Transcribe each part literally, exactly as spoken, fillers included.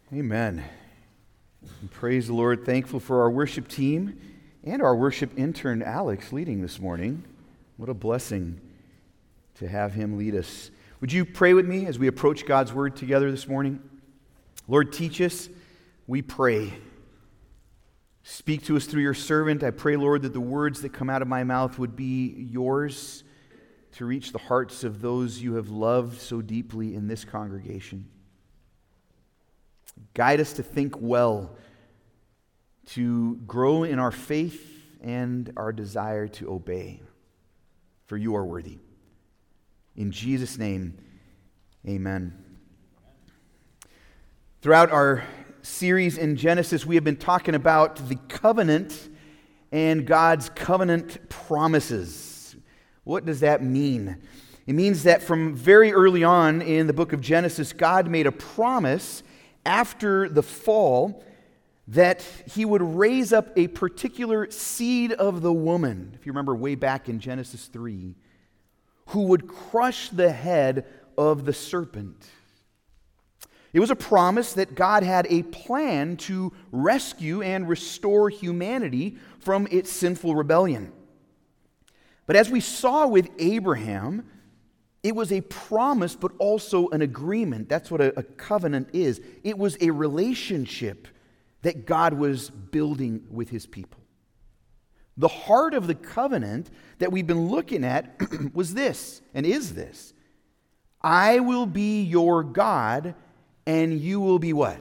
Amen. And praise the Lord. Thankful for our worship team and our worship intern, Alex, leading this morning. What a blessing to have him lead us. Would you pray with me as we approach God's Word together this morning? Lord, teach us, we pray. Speak to us through your servant. I pray, Lord, that the words that come out of my mouth would be yours to reach the hearts of those you have loved so deeply in this congregation. Guide us to think well, to grow in our faith and our desire to obey, for you are worthy. In Jesus' name, amen. Throughout our series in Genesis, we have been talking about the covenant and God's covenant promises. What does that mean? It means that from very early on in the book of Genesis, God made a promise after the fall that he would raise up a particular seed of the woman, if you remember way back in Genesis three, who would crush the head of the serpent. It was a promise that God had a plan to rescue and restore humanity from its sinful rebellion. But as we saw with Abraham, it was a promise, but also an agreement. That's what a, a covenant is. It was a relationship that God was building with his people. The heart of the covenant that we've been looking at was this, and is this. I will be your God, and you will be what?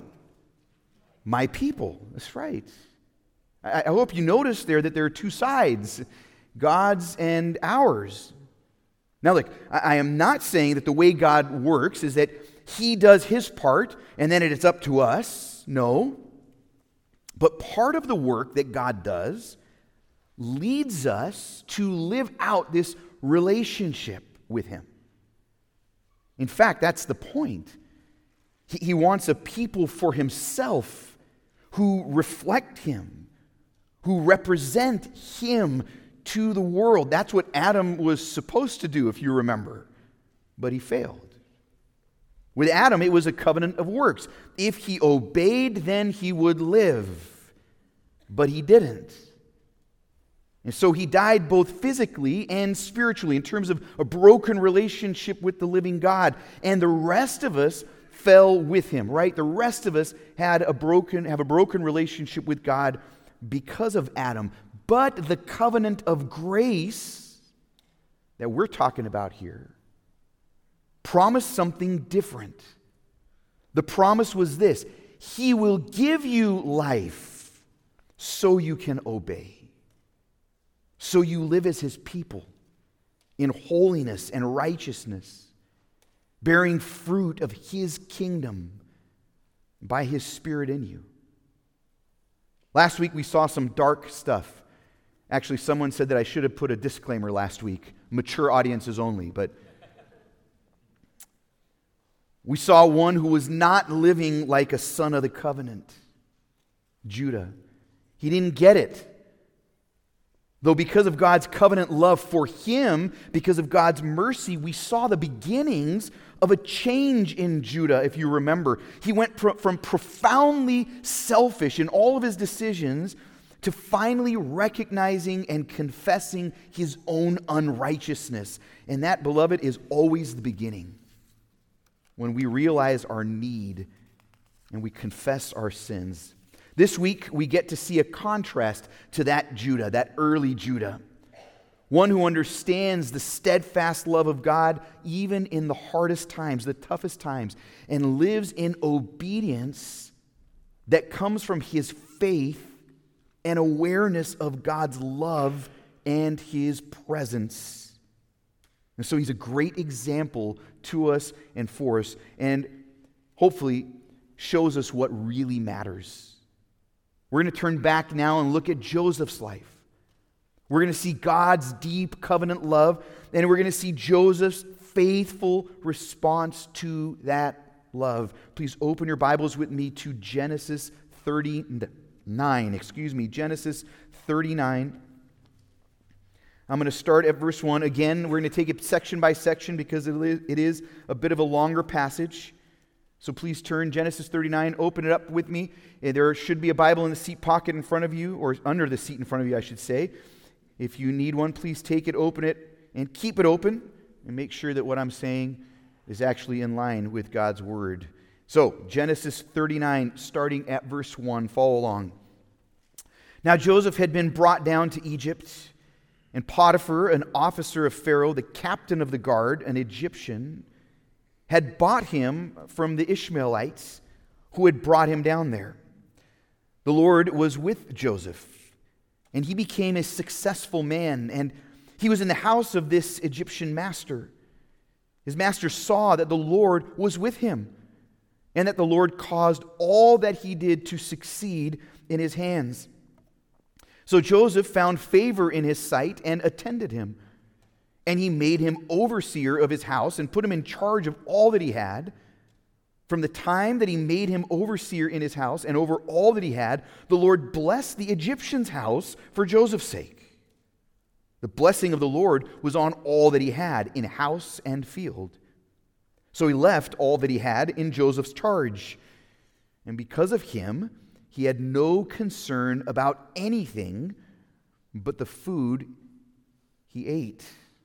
My people. That's right. I, I hope you notice there that there are two sides, God's and ours. Now look, I am not saying that the way God works is that he does his part and then it's up to us. No. But part of the work that God does leads us to live out this relationship with him. In fact, that's the point. He, he wants a people for himself who reflect him, who represent him to the world. That's what Adam was supposed to do, if you remember. But he failed. With Adam, it was a covenant of works. If he obeyed, then he would live. But he didn't. And so he died both physically and spiritually in terms of a broken relationship with the living God. And the rest of us fell with him, right? The rest of us had a broken, have a broken relationship with God because of Adam. But the covenant of grace that we're talking about here promised something different. The promise was this: he will give you life so you can obey. So you live as his people in holiness and righteousness, bearing fruit of his kingdom by his Spirit in you. Last week we saw some dark stuff. Actually, someone said that I should have put a disclaimer last week, mature audiences only, but we saw one who was not living like a son of the covenant, Judah. He didn't get it. Though because of God's covenant love for him, because of God's mercy, we saw the beginnings of a change in Judah, if you remember. He went from profoundly selfish in all of his decisions to finally recognizing and confessing his own unrighteousness. And that, beloved, is always the beginning. When we realize our need and we confess our sins. This week, we get to see a contrast to that Judah, that early Judah. One who understands the steadfast love of God even in the hardest times, the toughest times, and lives in obedience that comes from his faith and awareness of God's love and his presence. And so he's a great example to us and for us, and hopefully shows us what really matters. We're going to turn back now and look at Joseph's life. We're going to see God's deep covenant love, and we're going to see Joseph's faithful response to that love. Please open your Bibles with me to Genesis thirty-nine. Excuse me, Genesis thirty-nine. I'm going to start at verse one. Again, we're going to take it section by section because it is a bit of a longer passage. So please turn Genesis thirty-nine, open it up with me. There should be a Bible in the seat pocket in front of you, or under the seat in front of you, I should say. If you need one, please take it, open it, and keep it open, and make sure that what I'm saying is actually in line with God's Word. So, Genesis thirty-nine, starting at verse one, follow along. Now Joseph had been brought down to Egypt, and Potiphar, an officer of Pharaoh, the captain of the guard, an Egyptian, had bought him from the Ishmaelites who had brought him down there. The Lord was with Joseph, and he became a successful man, and he was in the house of this Egyptian master. His master saw that the Lord was with him, and that the Lord caused all that he did to succeed in his hands. So Joseph found favor in his sight and attended him. And he made him overseer of his house and put him in charge of all that he had. From the time that he made him overseer in his house and over all that he had, the Lord blessed the Egyptian's house for Joseph's sake. The blessing of the Lord was on all that he had in house and field. So he left all that he had in Joseph's charge. And because of him, he had no concern about anything but the food he ate.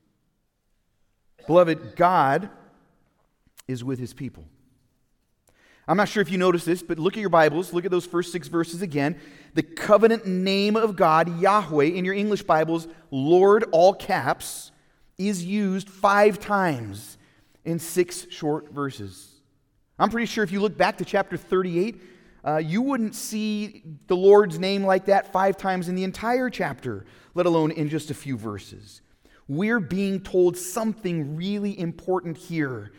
Beloved, God is with his people. I'm not sure if you noticed this, but look at your Bibles. Look at those first six verses again. The covenant name of God, Yahweh, in your English Bibles, Lord, all caps, is used five times in six short verses. I'm pretty sure if you look back to chapter thirty-eight, uh, you wouldn't see the Lord's name like that five times in the entire chapter, let alone in just a few verses. We're being told something really important here.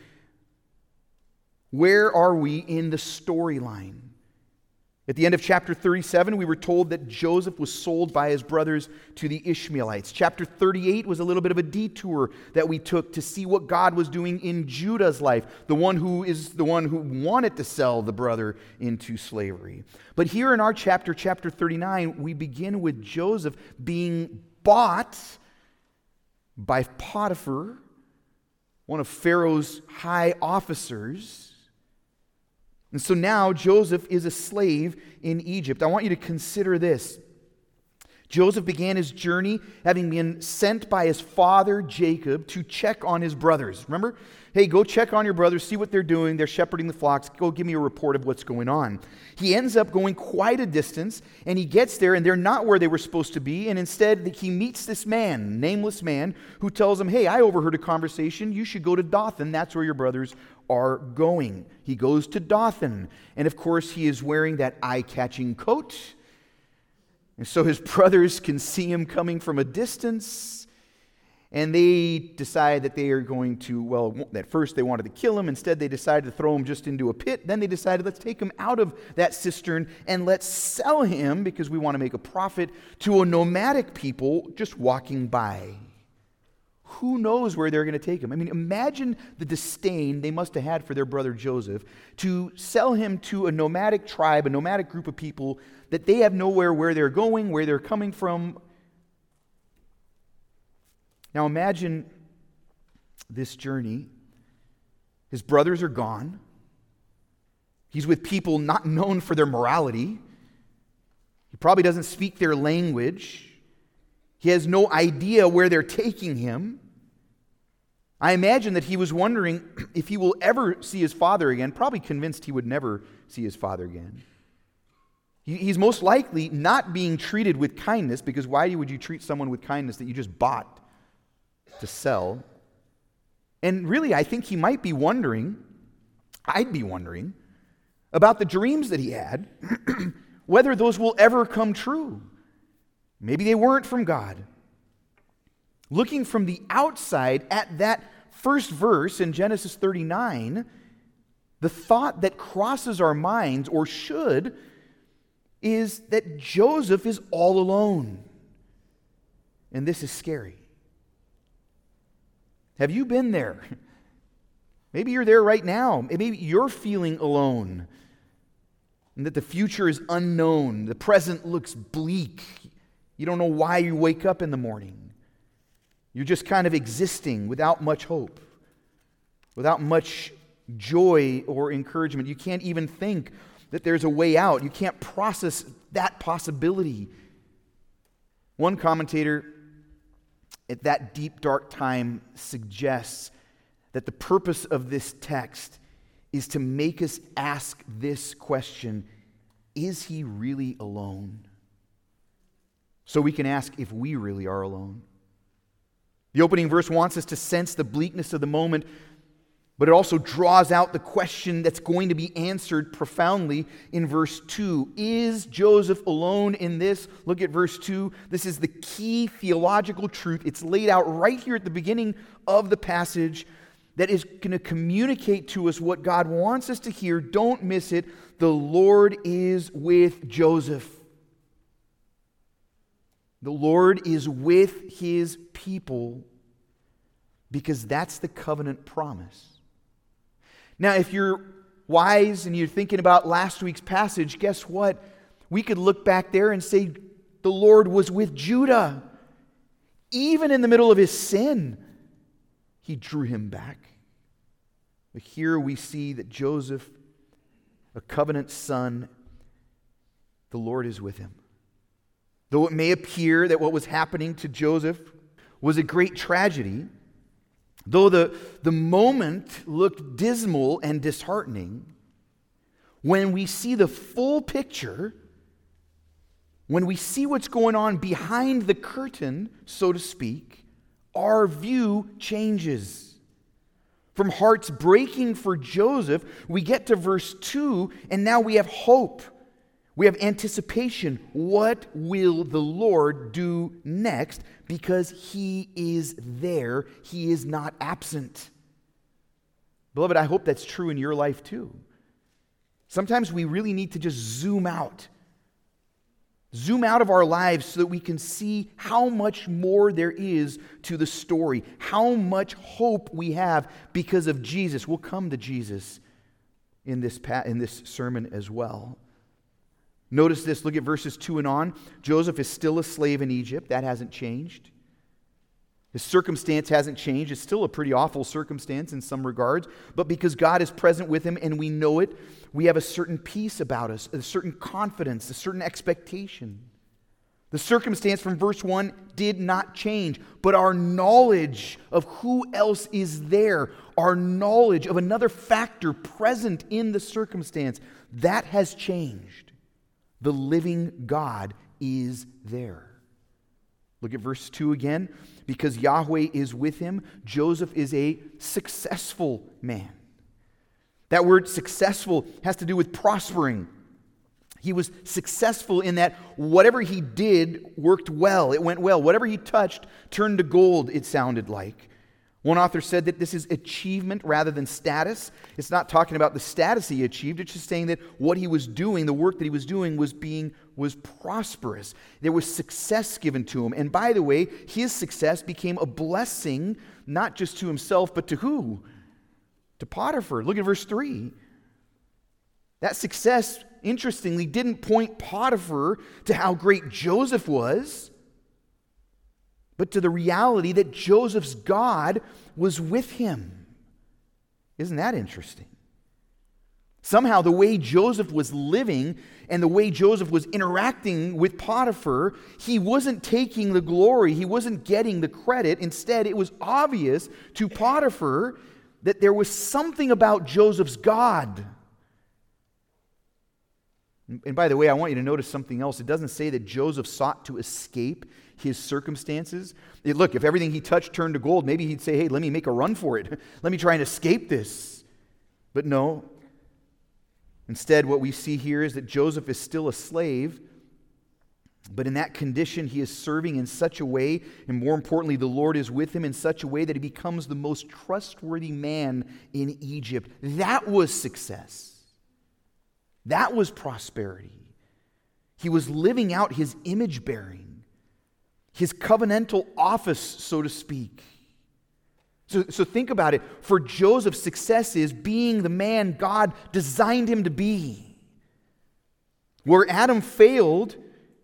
Where are we in the storyline? At the end of chapter thirty-seven, we were told that Joseph was sold by his brothers to the Ishmaelites. Chapter thirty-eight was a little bit of a detour that we took to see what God was doing in Judah's life, the one who is the one who wanted to sell the brother into slavery. But here in our chapter, chapter thirty-nine, we begin with Joseph being bought by Potiphar, one of Pharaoh's high officers. And so now Joseph is a slave in Egypt. I want you to consider this. Joseph began his journey having been sent by his father Jacob to check on his brothers. Remember? Hey, go check on your brothers, see what they're doing. They're shepherding the flocks. Go give me a report of what's going on. He ends up going quite a distance, and he gets there, and they're not where they were supposed to be. And instead, he meets this man, nameless man, who tells him, hey, I overheard a conversation. You should go to Dothan. That's where your brothers are going. He goes to Dothan. And of course, he is wearing that eye-catching coat. And so his brothers can see him coming from a distance. And they decide that they are going to, well, at first they wanted to kill him. Instead, they decided to throw him just into a pit. Then they decided, let's take him out of that cistern and let's sell him, because we want to make a profit, to a nomadic people just walking by. Who knows where they're going to take him? I mean, imagine the disdain they must have had for their brother Joseph to sell him to a nomadic tribe, a nomadic group of people that they have nowhere where they're going, where they're coming from. Now imagine this journey. His brothers are gone. He's with people not known for their morality. He probably doesn't speak their language. He has no idea where they're taking him. I imagine that he was wondering if he will ever see his father again, probably convinced he would never see his father again. He's most likely not being treated with kindness, because why would you treat someone with kindness that you just bought to sell? And really, I think he might be wondering, I'd be wondering, about the dreams that he had, whether those will ever come true. Maybe they weren't from God. Looking from the outside at that first verse in Genesis thirty-nine, the thought that crosses our minds, or should, is that Joseph is all alone. And this is scary. Have you been there? Maybe you're there right now. Maybe you're feeling alone, and that the future is unknown. The present looks bleak. You don't know why you wake up in the morning. You're just kind of existing without much hope, without much joy or encouragement. You can't even think that there's a way out. You can't process that possibility. One commentator at that deep, dark time suggests that the purpose of this text is to make us ask this question: is he really alone? So we can ask if we really are alone. The opening verse wants us to sense the bleakness of the moment, but it also draws out the question that's going to be answered profoundly in verse two. Is Joseph alone in this? Look at verse two. This is the key theological truth. It's laid out right here at the beginning of the passage that is going to communicate to us what God wants us to hear. Don't miss it. The Lord is with Joseph. The Lord is with his people because that's the covenant promise. Now, if you're wise and you're thinking about last week's passage, guess what? We could look back there and say the Lord was with Judah. Even in the middle of his sin, he drew him back. But here we see that Joseph, a covenant son, the Lord is with him. Though it may appear that what was happening to Joseph was a great tragedy, though the, the moment looked dismal and disheartening, when we see the full picture, when we see what's going on behind the curtain, so to speak, our view changes. From hearts breaking for Joseph, we get to verse two, and now we have hope. We have anticipation. What will the Lord do next? Because he is there. He is not absent. Beloved, I hope that's true in your life too. Sometimes we really need to just zoom out. Zoom out of our lives so that we can see how much more there is to the story, how much hope we have because of Jesus. We'll come to Jesus in this, pa- in this sermon as well. Notice this, look at verses two and on. Joseph is still a slave in Egypt. That hasn't changed. His circumstance hasn't changed. It's still a pretty awful circumstance in some regards. But because God is present with him and we know it, we have a certain peace about us, a certain confidence, a certain expectation. The circumstance from verse one did not change, but our knowledge of who else is there, our knowledge of another factor present in the circumstance, that has changed. The living God is there. Look at verse two again. Because Yahweh is with him, Joseph is a successful man. That word successful has to do with prospering. He was successful in that whatever he did worked well. It went well. Whatever he touched turned to gold, it sounded like. One author said that this is achievement rather than status. It's not talking about the status he achieved. It's just saying that what he was doing, the work that he was doing, was being was prosperous. There was success given to him. And by the way, his success became a blessing, not just to himself, but to who? To Potiphar. Look at verse three. That success, interestingly, didn't point Potiphar to how great Joseph was, but to the reality that Joseph's God was with him. Isn't that interesting? Somehow the way Joseph was living and the way Joseph was interacting with Potiphar, he wasn't taking the glory, he wasn't getting the credit. Instead, it was obvious to Potiphar that there was something about Joseph's God. And by the way, I want you to notice something else. It doesn't say that Joseph sought to escape his circumstances. It, look, if everything he touched turned to gold, maybe he'd say, hey, let me make a run for it. Let me try and escape this. But no. Instead, what we see here is that Joseph is still a slave, but in that condition, he is serving in such a way, and more importantly, the Lord is with him in such a way that he becomes the most trustworthy man in Egypt. That was success. That was prosperity. He was living out his image bearing, his covenantal office, so to speak. So, so think about it. For Joseph, success is being the man God designed him to be. Where Adam failed,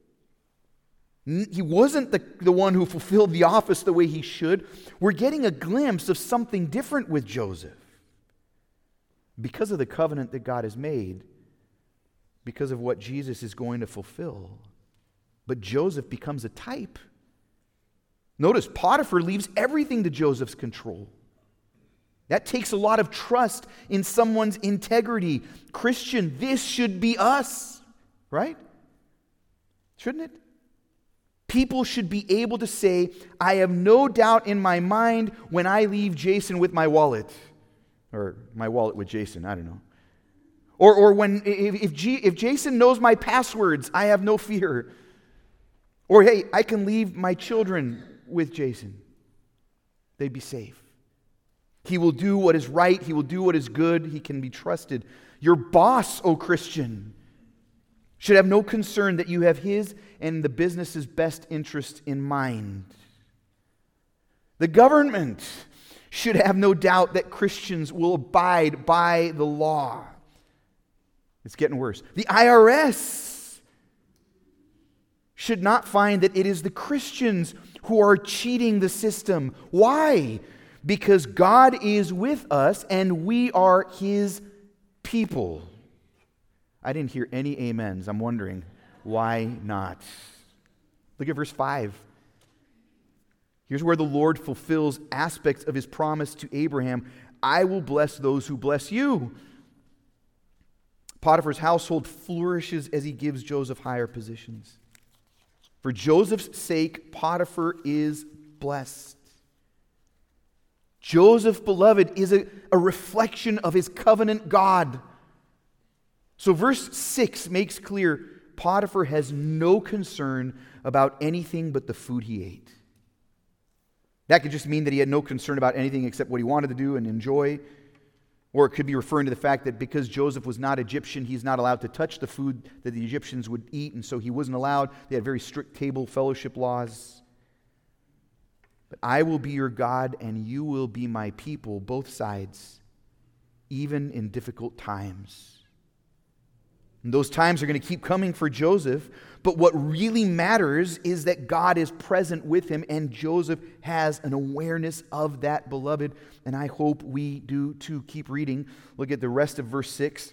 he wasn't the, the one who fulfilled the office the way he should. We're getting a glimpse of something different with Joseph. because of the covenant that God has made, because of what Jesus is going to fulfill. But Joseph becomes a type. Notice, Potiphar leaves everything to Joseph's control. That takes a lot of trust in someone's integrity. Christian, this should be us, right? Shouldn't it? People should be able to say, I have no doubt in my mind when I leave Jason with my wallet. Or my wallet with Jason, I don't know. Or, or when if, if, G, if Jason knows my passwords, I have no fear. Or hey, I can leave my children with Jason. They'd be safe. He will do what is right. He will do what is good. He can be trusted. Your boss, O Christian, should have no concern that you have his and the business's best interest in mind. The government should have no doubt that Christians will abide by the law. It's getting worse. The I R S should not find that it is the Christians who are cheating the system. Why? Because God is with us and we are His people. I didn't hear any amens. I'm wondering, why not? Look at verse five. Here's where the Lord fulfills aspects of His promise to Abraham. I will bless those who bless you. Potiphar's household flourishes as he gives Joseph higher positions. For Joseph's sake, Potiphar is blessed. Joseph, beloved, is a, a reflection of his covenant God. So verse six makes clear Potiphar has no concern about anything but the food he ate. That could just mean that he had no concern about anything except what he wanted to do and enjoy. Or it could be referring to the fact that because Joseph was not Egyptian, he's not allowed to touch the food that the Egyptians would eat, and so he wasn't allowed. They had very strict table fellowship laws. But I will be your God, and you will be my people, both sides, even in difficult times. And those times are going to keep coming for Joseph, but what really matters is that God is present with him, and Joseph has an awareness of that, beloved, and I hope we do too. Keep reading. Look at the rest of verse six.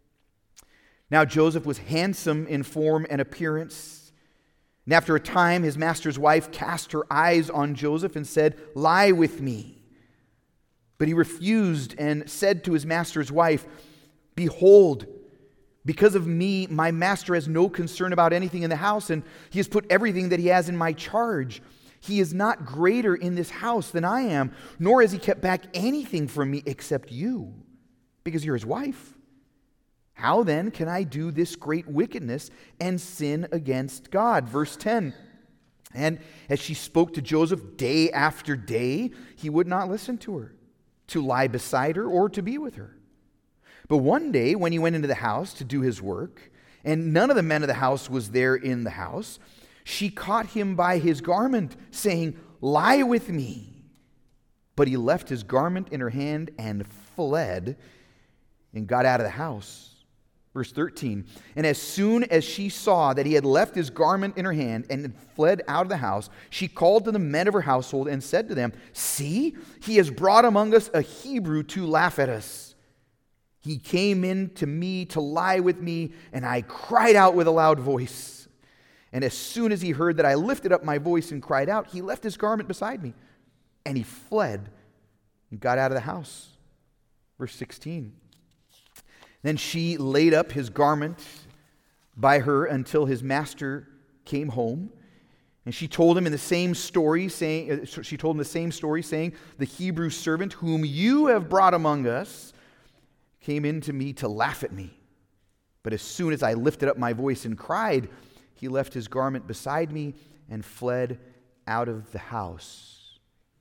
Now Joseph was handsome in form and appearance, and after a time his master's wife cast her eyes on Joseph and said, "Lie with me." But he refused and said to his master's wife, "Behold, because of me, my master has no concern about anything in the house, and he has put everything that he has in my charge. He is not greater in this house than I am, nor has he kept back anything from me except you, because you're his wife. How then can I do this great wickedness and sin against God?" Verse ten. And as she spoke to Joseph day after day, he would not listen to her, to lie beside her or to be with her. But one day, when he went into the house to do his work, and none of the men of the house was there in the house, she caught him by his garment, saying, "Lie with me." But he left his garment in her hand and fled and got out of the house. Verse thirteen, and as soon as she saw that he had left his garment in her hand and had fled out of the house, she called to the men of her household and said to them, "See, he has brought among us a Hebrew to laugh at us. He came in to me to lie with me, and I cried out with a loud voice. And as soon as he heard that I lifted up my voice and cried out, he left his garment beside me, and he fled and got out of the house." Verse sixteen. Then she laid up his garment by her until his master came home. And she told him in the same story, saying, she told him the same story, saying, "The Hebrew servant whom you have brought among us came in to me to laugh at me. But as soon as I lifted up my voice and cried, he left his garment beside me and fled out of the house."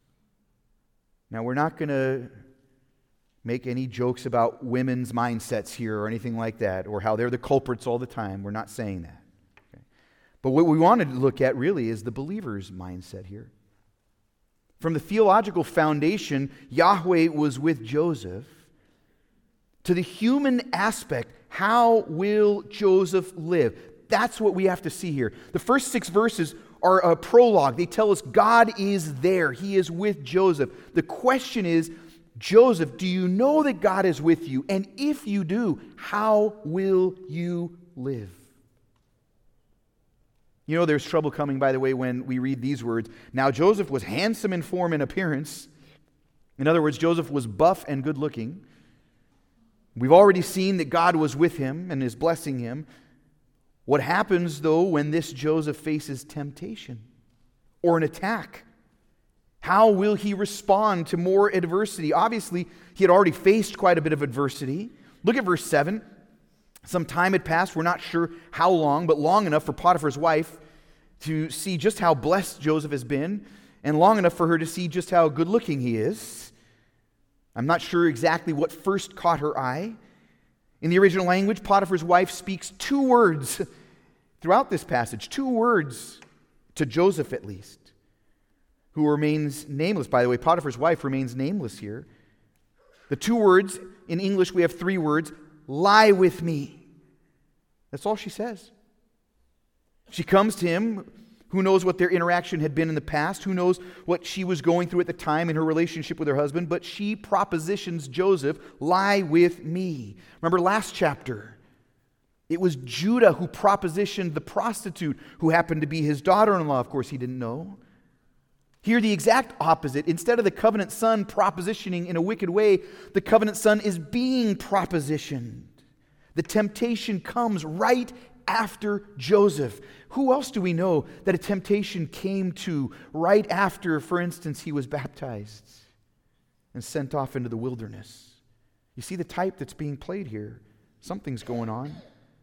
Now, we're not going to make any jokes about women's mindsets here or anything like that, or how they're the culprits all the time. We're not saying that. Okay? But what we wanted to look at really is the believer's mindset here. From the theological foundation, Yahweh was with Joseph. To the human aspect, how will Joseph live? That's what we have to see here. The first six verses are a prologue. They tell us God is there. He is with Joseph. The question is, Joseph, do you know that God is with you? And if you do, how will you live? You know there's trouble coming, by the way, when we read these words. Now Joseph was handsome in form and appearance. In other words, Joseph was buff and good looking. We've already seen that God was with him and is blessing him. What happens, though, when this Joseph faces temptation or an attack? How will he respond to more adversity? Obviously, he had already faced quite a bit of adversity. Look at verse seven. Some time had passed, we're not sure how long, but long enough for Potiphar's wife to see just how blessed Joseph has been, and long enough for her to see just how good looking he is. I'm not sure exactly what first caught her eye. In the original language, Potiphar's wife speaks two words throughout this passage, two words to Joseph at least, who remains nameless. By the way, Potiphar's wife remains nameless here. The two words, in English we have three words, lie with me. That's all she says. She comes to him. Who knows what their interaction had been in the past? Who knows what she was going through at the time in her relationship with her husband? But she propositions Joseph, lie with me. Remember last chapter, it was Judah who propositioned the prostitute who happened to be his daughter-in-law. Of course, he didn't know. Here, the exact opposite. Instead of the covenant son propositioning in a wicked way, the covenant son is being propositioned. The temptation comes right after Joseph. Who else do we know that a temptation came to right after, for instance, he was baptized and sent off into the wilderness? You see the type that's being played here. Something's going on.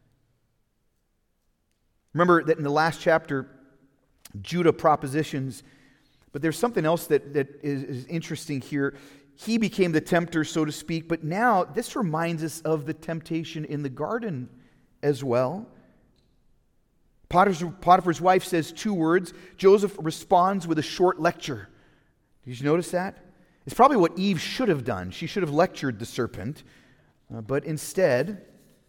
Remember that in the last chapter, Judah propositions. But there's something else that, that is, is interesting here. He became the tempter, so to speak, but now this reminds us of the temptation in the garden as well. Potiphar's, Potiphar's wife says two words. Joseph responds with a short lecture. Did you notice that? It's probably what Eve should have done. She should have lectured the serpent, uh, but instead...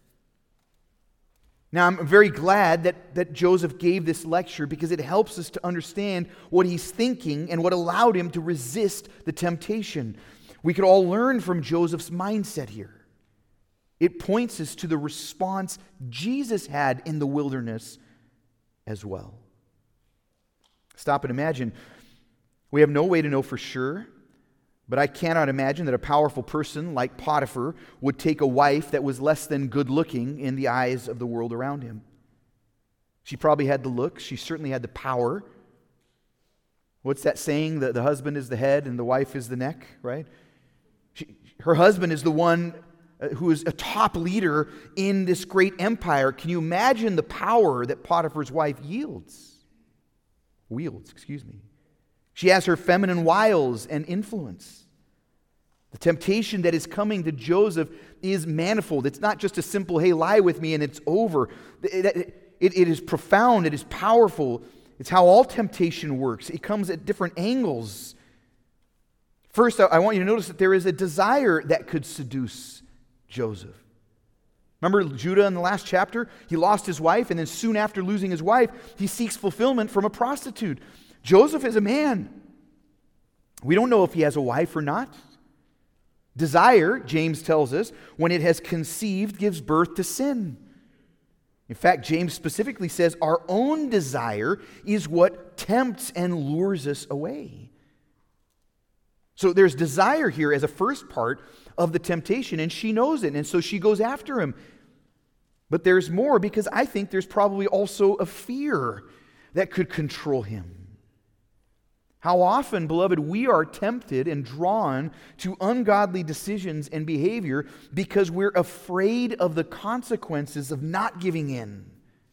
Now, I'm very glad that, that Joseph gave this lecture because it helps us to understand what he's thinking and what allowed him to resist the temptation. We could all learn from Joseph's mindset here. It points us to the response Jesus had in the wilderness as well. Stop and imagine. We have no way to know for sure, but I cannot imagine that a powerful person like Potiphar would take a wife that was less than good looking in the eyes of the world around him. She probably had the looks. She certainly had the power. What's that saying? The, the husband is the head and the wife is the neck, right? She, her husband is the one who is a top leader in this great empire. Can you imagine the power that Potiphar's wife yields? Wields, excuse me. She has her feminine wiles and influence. The temptation that is coming to Joseph is manifold. It's not just a simple, hey, lie with me and it's over. It, it, it is profound. It is powerful. It's how all temptation works. It comes at different angles. First, I want you to notice that there is a desire that could seduce Joseph. Remember Judah in the last chapter? He lost his wife, and then soon after losing his wife, he seeks fulfillment from a prostitute. Joseph is a man. We don't know if he has a wife or not. Desire, James tells us, when it has conceived, gives birth to sin. In fact, James specifically says our own desire is what tempts and lures us away. So there's desire here as a first part of the temptation, and she knows it, and so she goes after him. But there's more, because I think there's probably also a fear that could control him. How often, beloved, we are tempted and drawn to ungodly decisions and behavior because we're afraid of the consequences of not giving in.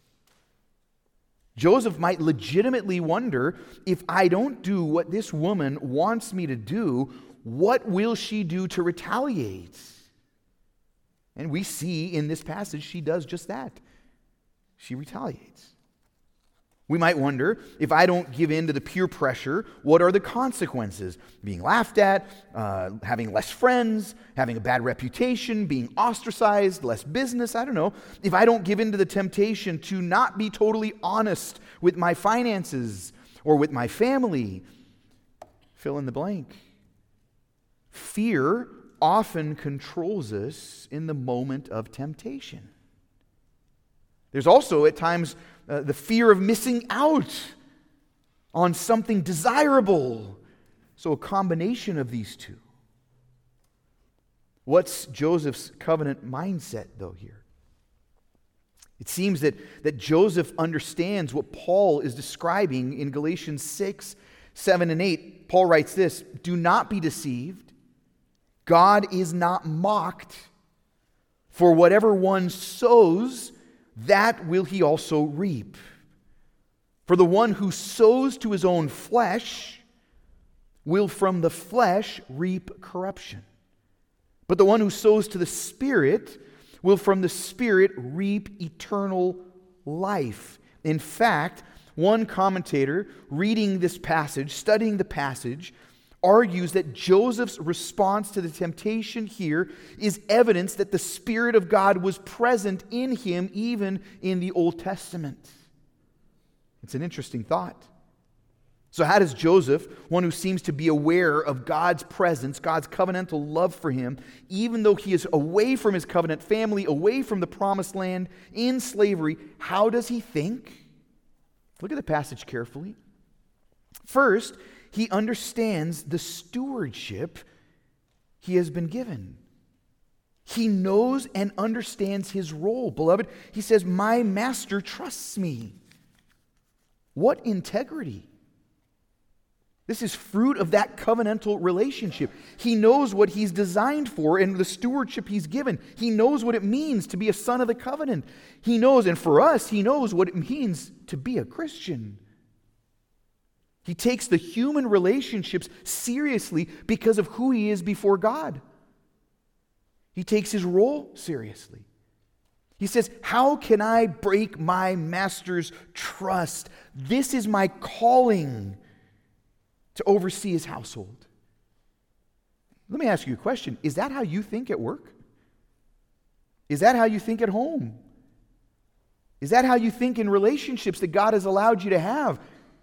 Joseph might legitimately wonder, if I don't do what this woman wants me to do, what will she do to retaliate? And we see in this passage she does just that. She retaliates. We might wonder, if I don't give in to the peer pressure, what are the consequences? Being laughed at, uh, having less friends, having a bad reputation, being ostracized, less business, I don't know. If I don't give in to the temptation to not be totally honest with my finances or with my family, fill in the blank. Fear often controls us in the moment of temptation. There's also at times uh, the fear of missing out on something desirable. So a combination of these two. What's Joseph's covenant mindset, though, here? It seems that, that Joseph understands what Paul is describing in Galatians six, seven, and eight. Paul writes this, "Do not be deceived. God is not mocked. For whatever one sows, that will he also reap. For the one who sows to his own flesh will from the flesh reap corruption. But the one who sows to the Spirit will from the Spirit reap eternal life." In fact, one commentator reading this passage, studying the passage, argues that Joseph's response to the temptation here is evidence that the Spirit of God was present in him even in the Old Testament. It's an interesting thought. So how does Joseph, one who seems to be aware of God's presence, God's covenantal love for him, even though he is away from his covenant family, away from the promised land, in slavery, how does he think? Look at the passage carefully. First, he understands the stewardship he has been given. He knows and understands his role. Beloved, he says, "My master trusts me." What integrity! This is fruit of that covenantal relationship. He knows what he's designed for and the stewardship he's given. He knows what it means to be a son of the covenant. He knows, and for us, he knows what it means to be a Christian. He takes the human relationships seriously because of who he is before God. He takes his role seriously. He says, "How can I break my master's trust? This is my calling to oversee his household." Let me ask you a question. Is that how you think at work? Is that how you think at home? Is that how you think in relationships that God has allowed you to have?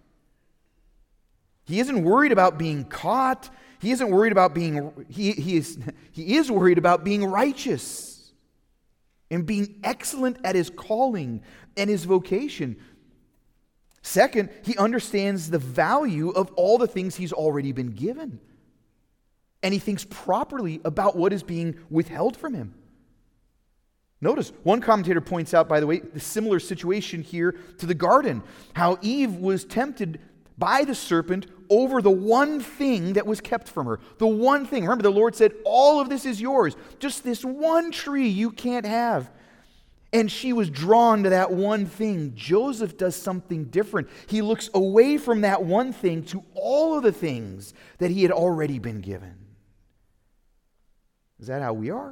He isn't worried about being caught. He isn't worried about being, he, he, is, he is worried about being righteous and being excellent at his calling and his vocation. Second, he understands the value of all the things he's already been given. And he thinks properly about what is being withheld from him. Notice, one commentator points out, by the way, the similar situation here to the garden. How Eve was tempted by the serpent over the one thing that was kept from her. The one thing. Remember, the Lord said, all of this is yours. Just this one tree you can't have. And she was drawn to that one thing. Joseph does something different. He looks away from that one thing to all of the things that he had already been given. Is that how we are?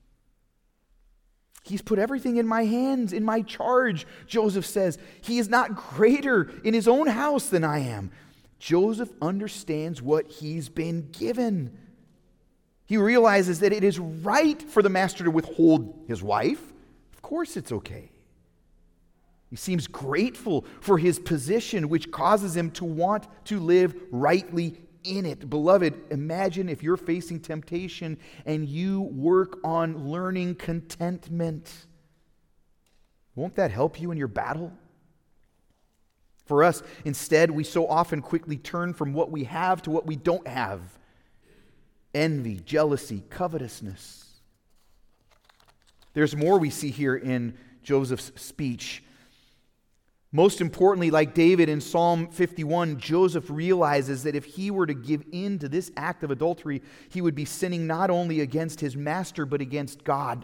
He's put everything in my hands, in my charge, Joseph says. He is not greater in his own house than I am. Joseph understands what he's been given. He realizes that it is right for the master to withhold his wife. Of course it's okay. He seems grateful for his position, which causes him to want to live rightly in it. Beloved, imagine if you're facing temptation and you work on learning contentment. Won't that help you in your battle? For us, instead, we so often quickly turn from what we have to what we don't have. Envy, jealousy, covetousness. There's more we see here in Joseph's speech. Most importantly, like David in Psalm fifty-one, Joseph realizes that if he were to give in to this act of adultery, he would be sinning not only against his master, but against God.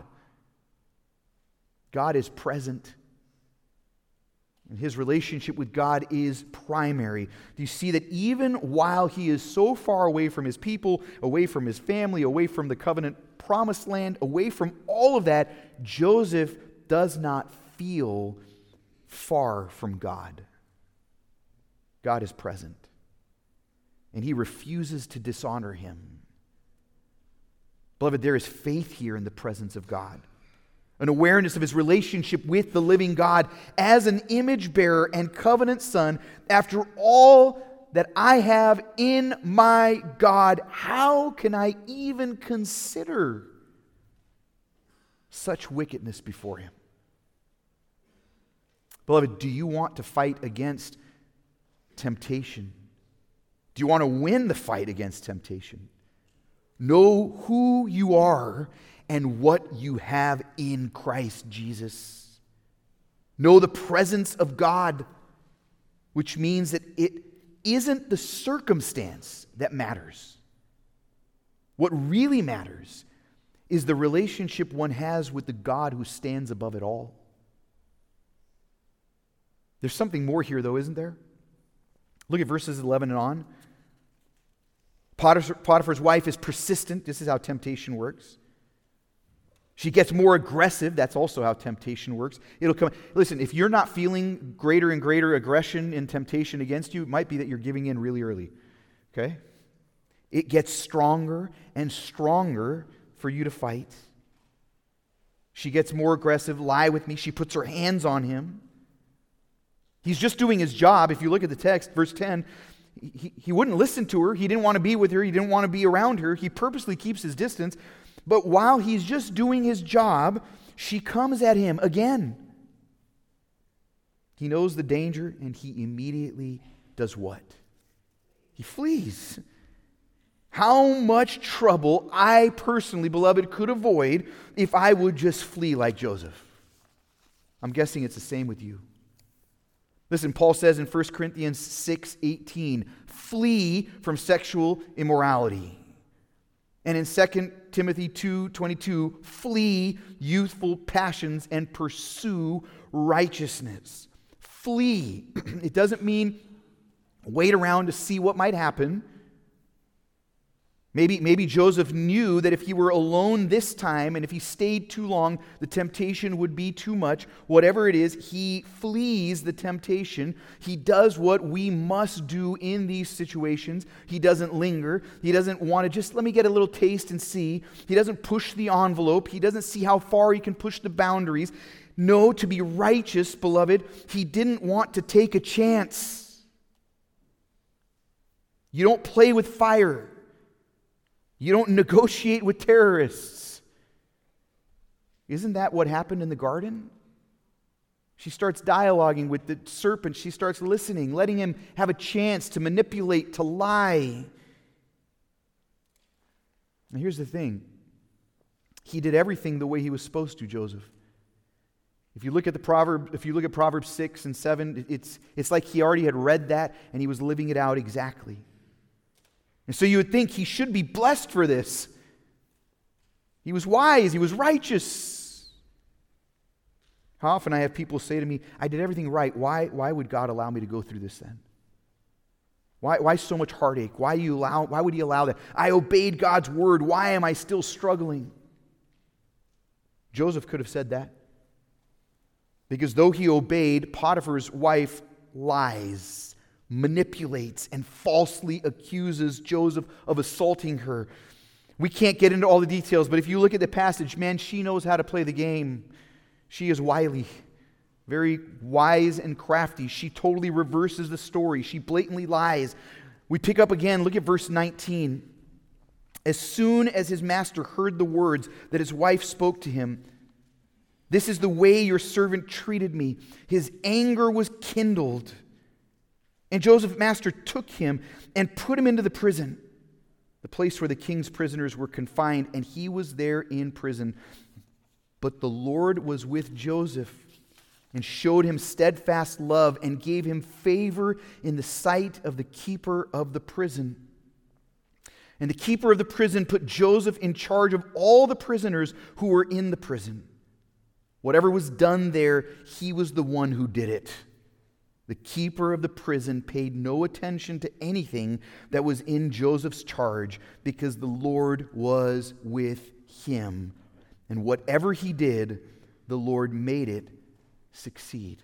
God is present. And his relationship with God is primary. Do you see that even while he is so far away from his people, away from his family, away from the covenant promised land, away from all of that, Joseph does not feel far from God. God is present. And he refuses to dishonor him. Beloved, there is faith here in the presence of God. An awareness of his relationship with the living God as an image bearer and covenant son after all that I have in my God, how can I even consider such wickedness before him? Beloved, do you want to fight against temptation? Do you want to win the fight against temptation? Know who you are and what you have in Christ Jesus. Know the presence of God, which means that it isn't the circumstance that matters. What really matters is the relationship one has with the God who stands above it all. There's something more here, though, isn't there? Look at verses eleven and on. Potiphar's wife is persistent. This is how temptation works. She gets more aggressive. That's also how temptation works. It'll come. Listen, if you're not feeling greater and greater aggression and temptation against you, it might be that you're giving in really early. Okay? It gets stronger and stronger for you to fight. She gets more aggressive. Lie with me. She puts her hands on him. He's just doing his job. If you look at the text, verse ten, he, he wouldn't listen to her. He didn't want to be with her. He didn't want to be around her. He purposely keeps his distance. But while he's just doing his job, she comes at him again. He knows the danger, and he immediately does what? He flees. How much trouble I personally, beloved, could avoid if I would just flee like Joseph. I'm guessing it's the same with you. Listen, Paul says in First Corinthians six eighteen, flee from sexual immorality. And in Second Timothy two twenty-two, flee youthful passions and pursue righteousness. Flee. It doesn't mean wait around to see what might happen. Maybe, maybe Joseph knew that if he were alone this time and if he stayed too long, the temptation would be too much. Whatever it is, he flees the temptation. He does what we must do in these situations. He doesn't linger. He doesn't want to just let me get a little taste and see. He doesn't push the envelope. He doesn't see how far he can push the boundaries. No, to be righteous, beloved, he didn't want to take a chance. You don't play with fire. You don't negotiate with terrorists. Isn't that what happened in the garden? She starts dialoguing with the serpent. She starts listening, letting him have a chance to manipulate, to lie. Now here's the thing. He did everything the way he was supposed to, Joseph. If you look at the proverb, if you look at Proverbs six and seven, it's, it's like he already had read that and he was living it out exactly. And so you would think he should be blessed for this. He was wise. He was righteous. How often I have people say to me, I did everything right. Why, why would God allow me to go through this then? Why, why so much heartache? Why, you allow, why would he allow that? I obeyed God's word. Why am I still struggling? Joseph could have said that. Because though he obeyed, Potiphar's wife lies, manipulates, and falsely accuses Joseph of assaulting her. We can't get into all the details, but if you look at the passage, man, she knows how to play the game. She is wily, very wise and crafty. She totally reverses the story. She blatantly lies. We pick up again, look at verse nineteen. As soon as his master heard the words that his wife spoke to him, this is the way your servant treated me. His anger was kindled. And Joseph's master took him and put him into the prison, the place where the king's prisoners were confined, and he was there in prison. But the Lord was with Joseph and showed him steadfast love and gave him favor in the sight of the keeper of the prison. And the keeper of the prison put Joseph in charge of all the prisoners who were in the prison. Whatever was done there, he was the one who did it. The keeper of the prison paid no attention to anything that was in Joseph's charge because the Lord was with him. And whatever he did, the Lord made it succeed.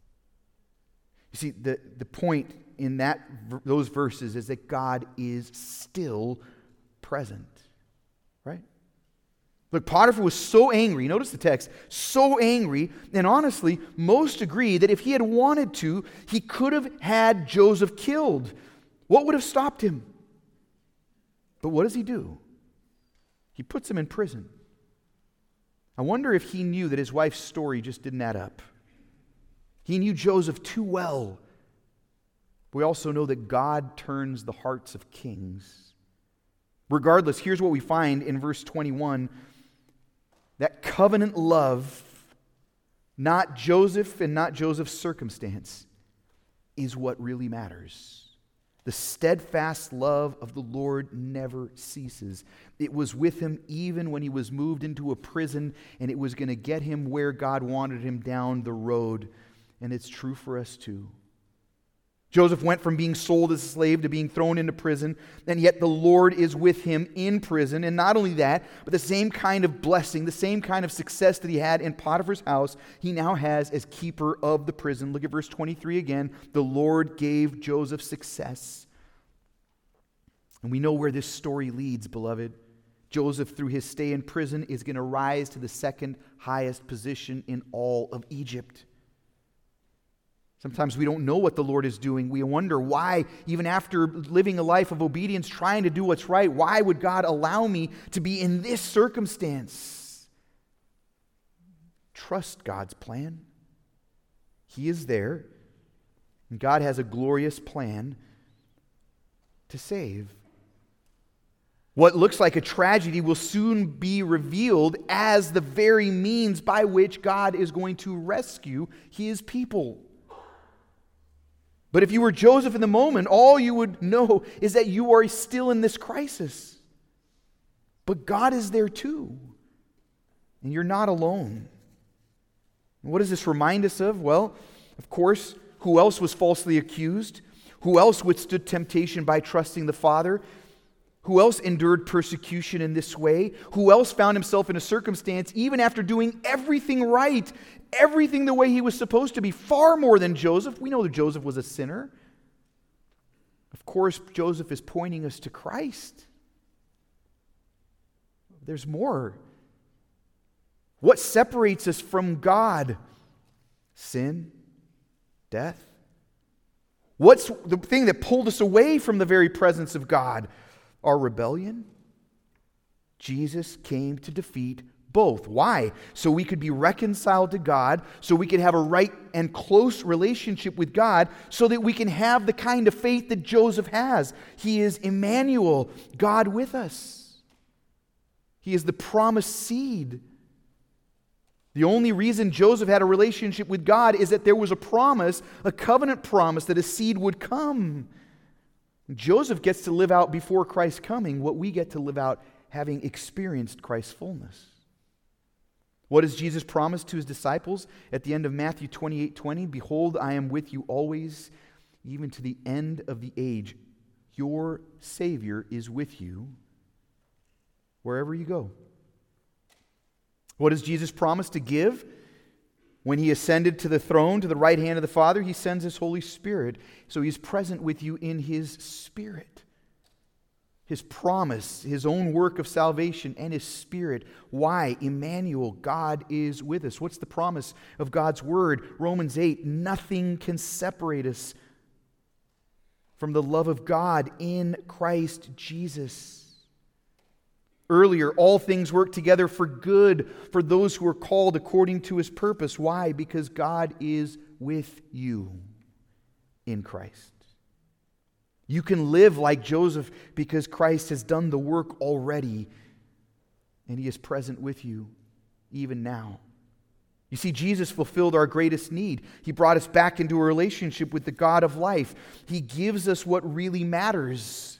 You see, the, the point in that those verses is that God is still present. Right? Look, Potiphar was so angry, notice the text, so angry, and honestly, most agree that if he had wanted to, he could have had Joseph killed. What would have stopped him? But what does he do? He puts him in prison. I wonder if he knew that his wife's story just didn't add up. He knew Joseph too well. We also know that God turns the hearts of kings. Regardless, here's what we find in verse twenty-one. That covenant love, not Joseph and not Joseph's circumstance, is what really matters. The steadfast love of the Lord never ceases. It was with him even when he was moved into a prison, and it was going to get him where God wanted him down the road. And it's true for us too. Joseph went from being sold as a slave to being thrown into prison, and yet the Lord is with him in prison. And not only that, but the same kind of blessing, the same kind of success that he had in Potiphar's house, he now has as keeper of the prison. Look at verse twenty-three again. The Lord gave Joseph success. And we know where this story leads, beloved. Joseph, through his stay in prison, is going to rise to the second highest position in all of Egypt. Sometimes we don't know what the Lord is doing. We wonder why, even after living a life of obedience, trying to do what's right, why would God allow me to be in this circumstance? Trust God's plan. He is there, and God has a glorious plan to save. What looks like a tragedy will soon be revealed as the very means by which God is going to rescue his people. But if you were Joseph in the moment, all you would know is that you are still in this crisis. But God is there too. And you're not alone. What does this remind us of? Well, of course, who else was falsely accused? Who else withstood temptation by trusting the Father? Who else endured persecution in this way? Who else found himself in a circumstance, even after doing everything right, everything the way he was supposed to be, far more than Joseph? We know that Joseph was a sinner. Of course, Joseph is pointing us to Christ. There's more. What separates us from God? Sin, death. What's the thing that pulled us away from the very presence of God? Our rebellion. Jesus came to defeat both. Why? So we could be reconciled to God, so we could have a right and close relationship with God, so that we can have the kind of faith that Joseph has. He is Emmanuel, God with us. He is the promised seed. The only reason Joseph had a relationship with God is that there was a promise, a covenant promise, that a seed would come. Joseph gets to live out before Christ's coming what we get to live out having experienced Christ's fullness. What does Jesus promise to his disciples at the end of Matthew twenty-eight twenty? Behold, I am with you always, even to the end of the age. Your Savior is with you wherever you go. What does Jesus promise to give? When he ascended to the throne, to the right hand of the Father, he sends his Holy Spirit. So he's present with you in his Spirit. His promise, his own work of salvation, and his Spirit. Why? Emmanuel, God is with us. What's the promise of God's Word? Romans eight, nothing can separate us from the love of God in Christ Jesus. Earlier, all things work together for good for those who are called according to his purpose. Why? Because God is with you in Christ. You can live like Joseph because Christ has done the work already, and he is present with you even now. You see, Jesus fulfilled our greatest need. He brought us back into a relationship with the God of life. He gives us what really matters: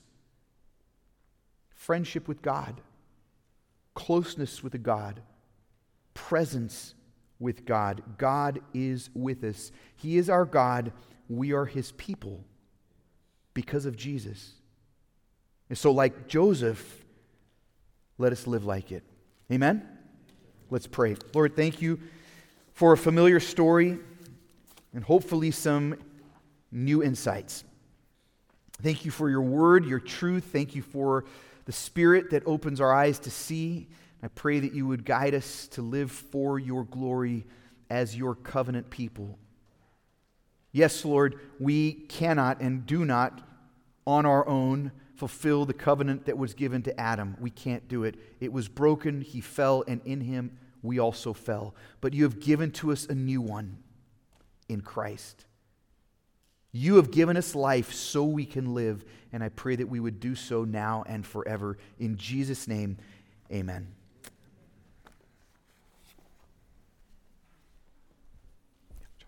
friendship with God, closeness with a God, presence with God. God is with us. He is our God. We are his people because of Jesus. And so, like Joseph, let us live like it. Amen? Let's pray. Lord, thank you for a familiar story and hopefully some new insights. Thank you for your word, your truth. Thank you for the Spirit that opens our eyes to see. I pray that you would guide us to live for your glory as your covenant people. Yes, Lord, we cannot and do not on our own fulfill the covenant that was given to Adam. We can't do it. It was broken, he fell, and in him we also fell. But you have given to us a new one in Christ. You have given us life so we can live, and I pray that we would do so now and forever. In Jesus' name, amen.